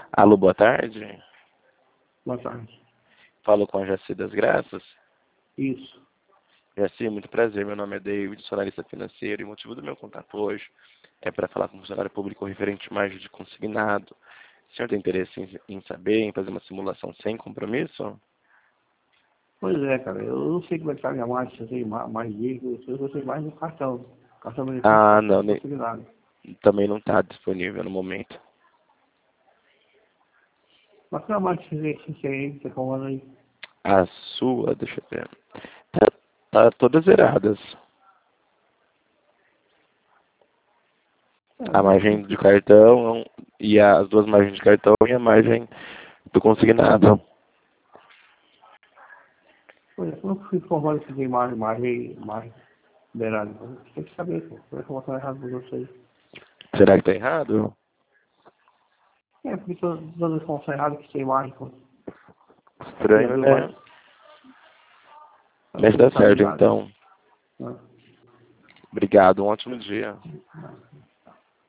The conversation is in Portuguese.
Alô, boa tarde. Boa tarde. Falo com a Jaci das Graças. Isso. Jaci, muito prazer. Meu nome é David, sou analista financeiro e o motivo do meu contato hoje é para falar com o funcionário público referente à margem de consignado. O senhor tem interesse em saber, em fazer uma simulação sem compromisso? Pois é, cara. Eu não sei como é que tá a minha margem, se eu tenho mais dinheiro, eu sei que eu tenho mais no cartão. Cartão benefício, Ah, cartão não, de consignado. também não está disponível no momento. Mas qual é a margem que você tá falando aí? A sua, deixa eu ver. Tá todas zeradas. A margem de cartão e as duas margens de cartão e a margem do consignado. Pois é, eu não fui informado que tem margem liberada. Tem que saber, pô. Como é que eu vou estar errado por você aí? Será que está errado? É, porque todas as informações erradas que tem margem, pô. Já Estranho, deu né? mais. Mas Você não tá tá certo, ligado. então. Né? Obrigado, um ótimo dia.